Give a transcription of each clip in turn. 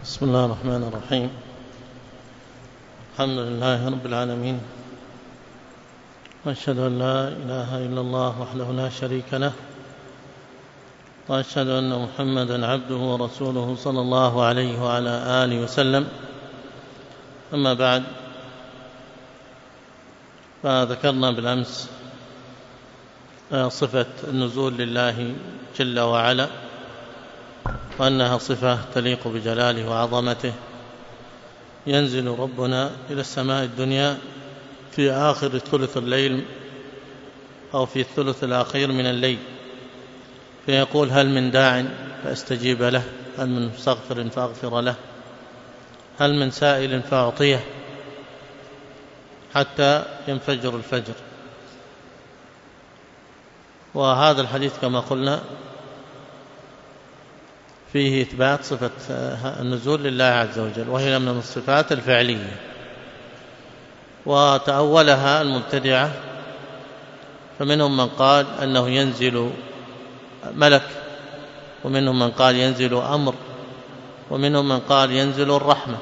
بسم الله الرحمن الرحيم. الحمد لله رب العالمين، وأشهد أن لا إله إلا الله وحده لا شريك له، وأشهد أن محمدا عبده ورسوله صلى الله عليه وعلى آله وسلم. أما بعد، فذكرنا بالأمس صفة النزول لله جل وعلا، وأنها صفة تليق بجلاله وعظمته. ينزل ربنا إلى السماء الدنيا في آخر ثلث الليل أو في الثلث الأخير من الليل، فيقول: هل من داع فأستجيب له، هل من مستغفر فأغفر له، هل من سائل فأعطيه، حتى ينفجر الفجر. وهذا الحديث كما قلنا فيه إثبات صفة النزول لله عز وجل، وهي من الصفات الفعلية. وتأولها المبتدعة، فمنهم من قال أنه ينزل ملك، ومنهم من قال ينزل أمر، ومنهم من قال ينزل الرحمة،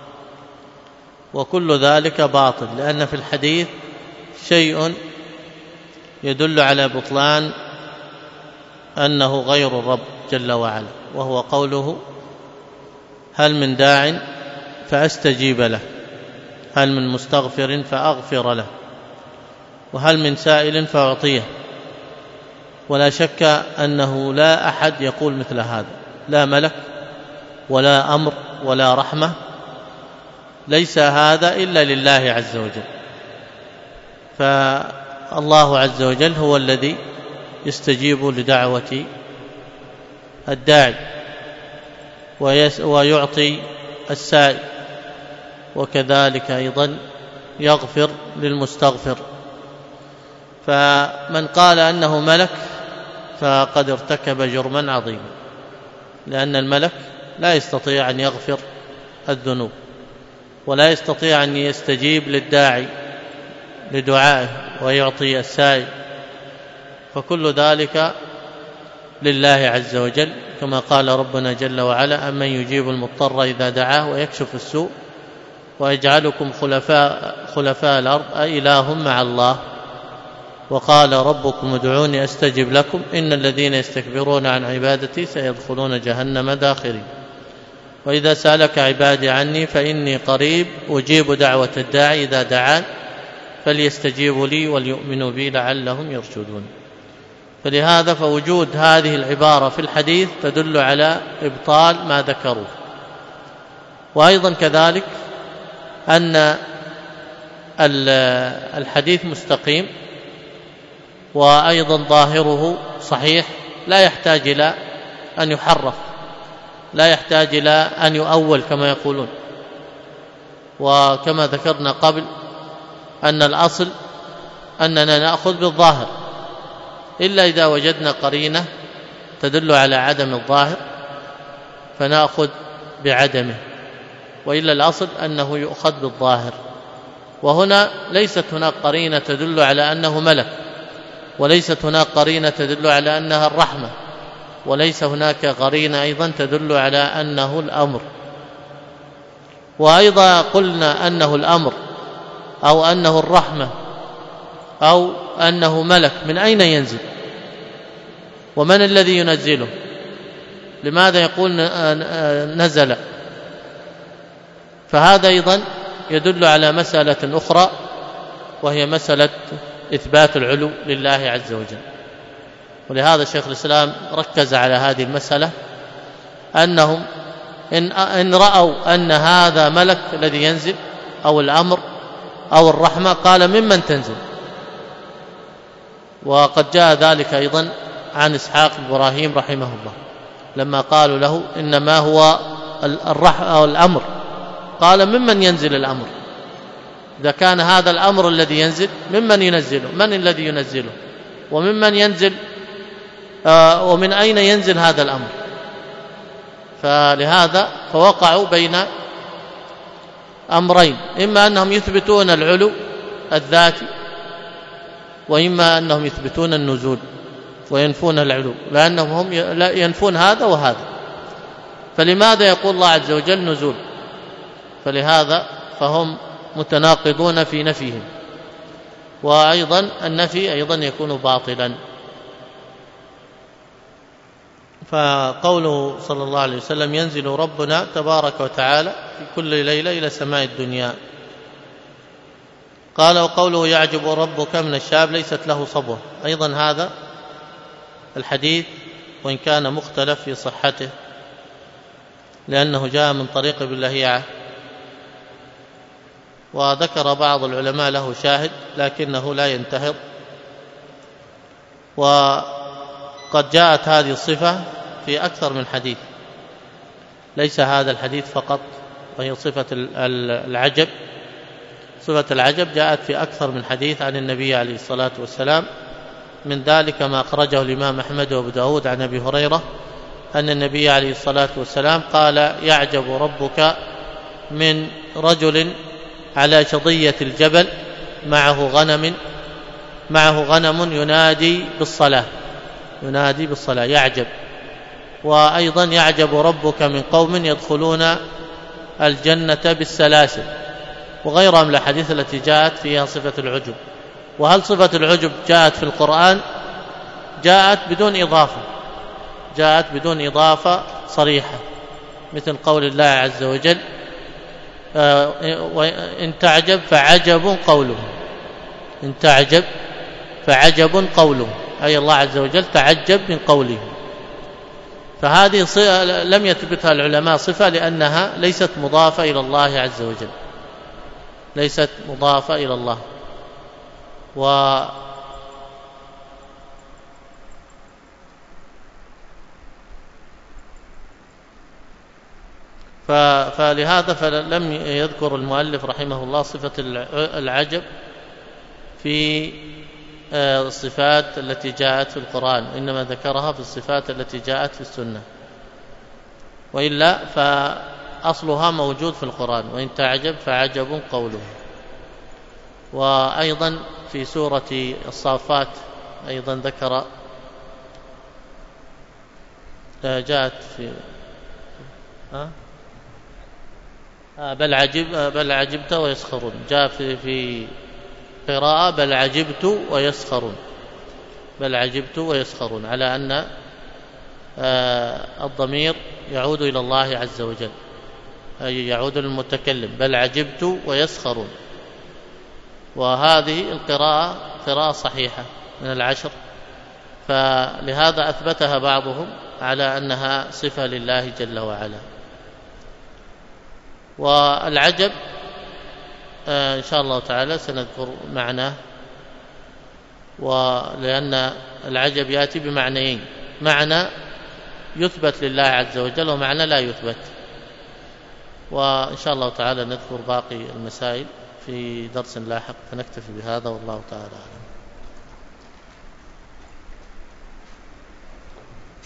وكل ذلك باطل، لأن في الحديث شيء يدل على بطلان أنه غير الرب جل وعلا، وهو قوله: هل من داع فأستجيب له، هل من مستغفر فأغفر له، وهل من سائل فأعطيه. ولا شك أنه لا أحد يقول مثل هذا، لا ملك ولا أمر ولا رحمة، ليس هذا إلا لله عز وجل. فالله عز وجل هو الذي يستجيب لدعوة الداعي ويعطي السائل، وكذلك أيضا يغفر للمستغفر. فمن قال أنه ملك فقد ارتكب جرما عظيما، لأن الملك لا يستطيع أن يغفر الذنوب، ولا يستطيع أن يستجيب للداعي لدعائه ويعطي السائل، فكل ذلك لله عز وجل، كما قال ربنا جل وعلا: أمن يجيب المضطر إذا دعاه ويكشف السوء ويجعلكم خلفاء الأرض أإله مع الله. وقال ربكم ادعوني أستجب لكم إن الذين يستكبرون عن عبادتي سيدخلون جهنم داخرين. وإذا سألك عبادي عني فإني قريب أجيب دعوة الداعي إذا دعان فليستجيبوا لي وليؤمنوا بي لعلهم يرشدون. فلهذا فوجود هذه العبارة في الحديث تدل على إبطال ما ذكروه. وأيضا كذلك أن الحديث مستقيم، وأيضا ظاهره صحيح، لا يحتاج إلى أن يحرف، لا يحتاج إلى أن يؤول كما يقولون. وكما ذكرنا قبل أن الأصل أننا نأخذ بالظاهر، إلا إذا وجدنا قرينة تدل على عدم الظاهر فنأخذ بعدمه، وإلا الأصل أنه يؤخذ بالظاهر. وهنا ليست هناك قرينة تدل على أنه ملك، وليست هناك قرينة تدل على أنها الرحمة، وليس هناك قرينة أيضا تدل على أنه الأمر. وأيضا قلنا أنه الأمر أو أنه الرحمة أو أنه ملك، من أين ينزل؟ ومن الذي ينزله؟ لماذا يقول نزل؟ فهذا أيضا يدل على مسألة أخرى، وهي مسألة إثبات العلو لله عز وجل. ولهذا شيخ الإسلام ركز على هذه المسألة، أنهم إن رأوا أن هذا ملك الذي ينزل أو الأمر أو الرحمة، قال: ممن تنزل؟ وقد جاء ذلك أيضا عن إسحاق إبراهيم رحمه الله، لما قالوا له: إنما هو الرحمة أو الأمر، قال: ممن ينزل الأمر؟ إذا كان هذا الأمر الذي ينزل، ممن ينزله؟ من الذي ينزله؟ وممن ينزل؟ ومن أين ينزل هذا الأمر؟ فلهذا فوقعوا بين أمرين، إما أنهم يثبتون العلو الذاتي، وإما أنهم يثبتون النزول وينفون العلو، لأنهم هم ينفون هذا وهذا. فلماذا يقول الله عز وجل نزول؟ فلهذا فهم متناقضون في نفيهم، وأيضا النفي أيضا يكون باطلا. فقوله صلى الله عليه وسلم ينزل ربنا تبارك وتعالى في كل ليلة إلى سماء الدنيا. قال وقوله يعجب ربك من الشاب ليست له صبوة، أيضا هذا الحديث وإن كان مختلف في صحته لأنه جاء من طريق ابن لهيعة، وذكر بعض العلماء له شاهد لكنه لا ينتهض. وقد جاءت هذه الصفة في أكثر من حديث، ليس هذا الحديث فقط، وهي صفة العجب. صفة العجب جاءت في أكثر من حديث عن النبي عليه الصلاة والسلام، من ذلك ما أخرجه الإمام أحمد وأبو داود عن أبي هريرة أن النبي عليه الصلاة والسلام قال يعجب ربك من رجل على شظية الجبل معه غنم ينادي بالصلاة يعجب. وأيضا يعجب ربك من قوم يدخلون الجنة بالسلاسل، وغيرها من الأحاديث التي جاءت فيها صفة العجب. وهل صفة العجب جاءت في القرآن؟ جاءت بدون إضافة صريحة، مثل قول الله عز وجل إن تعجب فعجب قوله، أي الله عز وجل تعجب من قوله. فهذه لم يثبتها العلماء صفة لأنها ليست مضافة إلى الله عز وجل، ليست مضافة إلى الله. فلهذا فلم يذكر المؤلف رحمه الله صفة العجب في الصفات التي جاءت في القرآن، إنما ذكرها في الصفات التي جاءت في السنة، وإلا فأصلها موجود في القرآن، وإن تعجب فعجب قوله. وأيضا في سورة الصافات أيضا ذكر جاءت في بل عجبت ويسخرون، جاء في قراءة بل عجبت ويسخرون على أن الضمير يعود إلى الله عز وجل، أي يعود للمتكلم، بل عجبت ويسخرون. وهذه القراءة قراءة صحيحة من العشر، فلهذا أثبتها بعضهم على أنها صفة لله جل وعلا. والعجب إن شاء الله تعالى سنذكر معناه، ولأن العجب يأتي بمعنيين، معنى يثبت لله عز وجل ومعنى لا يثبت. وإن شاء الله تعالى نذكر باقي المسائل في درس لاحق، فنكتفي بهذا والله تعالى أعلم.